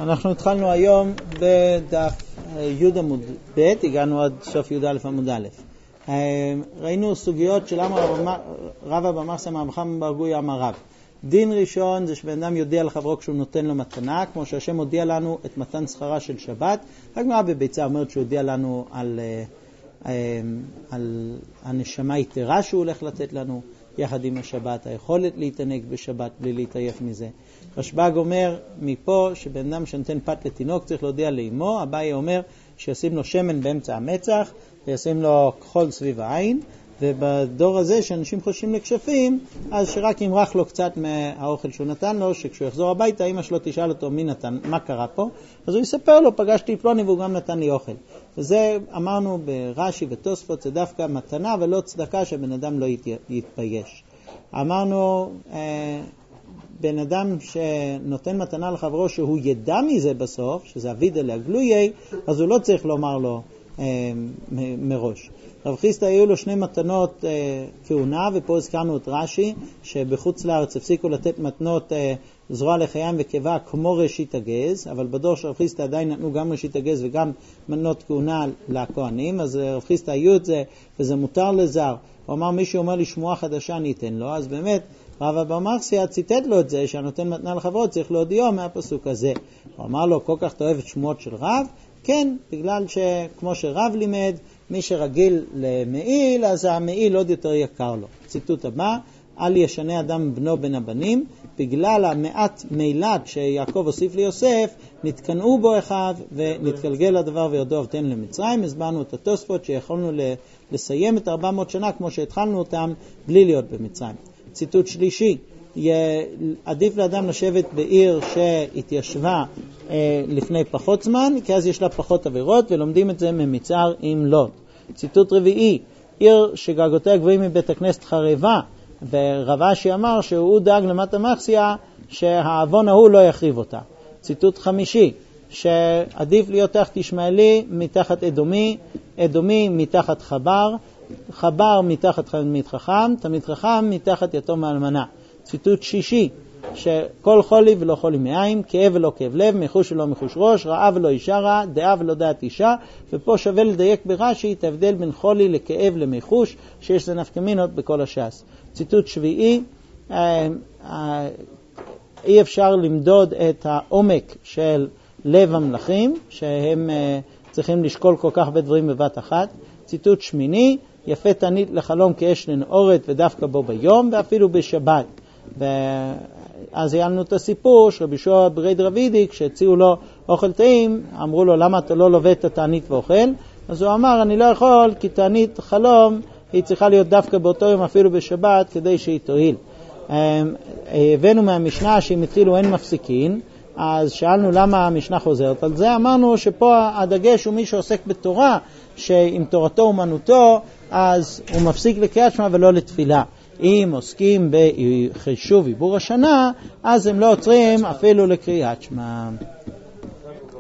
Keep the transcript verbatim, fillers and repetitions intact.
אנחנו התחלנו היום בדף י' עמוד ב', הגענו עד סוף י' א' עמוד א'. ראינו סוגיות של למה רבא בר מחסיא אמר חכם בר גויה אמר רב. דין ראשון זה שבן אדם יודיע לחברו כשהוא נותן לו מתנה, כמו שהשם הודיע לנו את מתן שכרה של שבת. הגמרא בביצה אומרת שהוא הודיע לנו על, על הנשמה יתרה שהוא הולך לתת לנו יחד עם השבת, היכולת להתענג בשבת בלי להתעייף מזה. רשב"ג אומר מפה שבן אדם שנותן פת לתינוק צריך להודיע לאמו. אביי אומר שישים לו שמן באמצע המצח וישים לו כחול סביב העין, ובדור הזה שאנשים חושבים לכשפים, אז שרק ימרח לו קצת מהאוכל שהוא נתן לו, שכשהוא יחזור הביתה אמא שלו תשאל אותו מי נתן, מה קרה פה, אז הוא יספר לו פגשתי פלוני והוא גם נתן לי אוכל. וזה אמרנו ברש"י ותוספות, זה דווקא מתנה ולא צדקה שבן אדם לא יתבייש. אמרנו אה, בן אדם שנותן מתנה לחברו שהוא ידע מזה בסוף, שזה אבידא להגלויי, אז הוא לא צריך לומר לו אה, מ- מראש. רב חיסדא היו לו שני מתנות אה, כהונה, ופה הזכרנו את רש"י שבחוץ לארץ הפסיקו לתת מתנות אה, זרוע לחיים וקיבה כמו ראשית הגז, אבל בדור של רב חיסדא עדיין נתנו גם ראשית הגז וגם מתנות כהונה לכהנים, אז רב חיסדא היו את זה וזה מותר לזר. הוא אמר מישהו אומר לי שמועה חדשה אני אתן לו, אז באמת רבא בר מחסיא ציטט לו את זה שהנותן מתנה לחברו צריך להודיעו מהפסוק הזה. הוא אמר לו כל כך אתה אוהב את שמועות של רב? כן, בגלל שכמו שרב לימד מי שרגיל למעיל, אז המעיל עוד יותר יקר לו. ציטוט הבא, אל ישנה אדם בנו בין הבנים, בגלל המעט מילת שיעקב הוסיף ליוסף, נתקנאו בו אחד ונתגלגל הדבר וירדו אבותינו למצרים. הסברנו את התוספות שיכולנו לסיים את ארבע מאות שנה כמו שהתחלנו אותם בלי להיות במצרים. ציטוט שלישי, עדיף לאדם לשבת בעיר שהתיישבה אה, לפני פחות זמן, כי אז יש לה פחות עבירות, ולומדים את זה ממצער עם לוט. ציטוט רביעי, עיר שגגותיה גבוהים מבית הכנסת חרבה, ורב אשי אמר שהוא דאג למטה מחסיא שהעוון ההוא לא יחריב אותה. ציטוט חמישי, שעדיף להיות תחת ישמעאלי מתחת אדומי, אדומי מתחת חבר, חבר מתחת תלמיד חכם, תלמיד חכם מתחת יתום האלמנה. ציטוט שישי, שכל חולי ולא חולי מעיים, כאב ולא כאב לב, מחוש ולא מחוש ראש, רעה ולא אישה רע, דעה ולא דעת אישה. ופה שווה לדייק ברש"י את ההבדל בין חולי לכאב למחוש, שיש זה נפקא מינות בכל הש"ס. ציטוט שביעי, אי אפשר למדוד את העומק של לב המלכים, שהם צריכים לשקול כל כך בדברים בבת אחת. ציטוט שמיני, יפה תענית לחלום כאש לנעורת ודווקא בו ביום ואפילו בשבת. ואז היה לנו את הסיפור שרבי יהושע ברי דרבידי כשהציעו לו אוכל טעים אמרו לו למה אתה לא לובט את התענית ואוכל, אז הוא אמר אני לא יכול כי תענית חלום היא צריכה להיות דווקא באותו יום אפילו בשבת כדי שהיא תועיל. הבאנו מהמשנה שאם התחילו אין מפסיקין, אז שאלנו למה המשנה חוזרת על זה. אמרנו שפה הדגש הוא מי שעוסק בתורה שעם תורתו אומנותו אז הוא מפסיק לקריאת שמע ולא לתפילה. אם עוסקים בחישוב עיבור השנה אז הם לא עוצרים אפילו לקריאת שמע.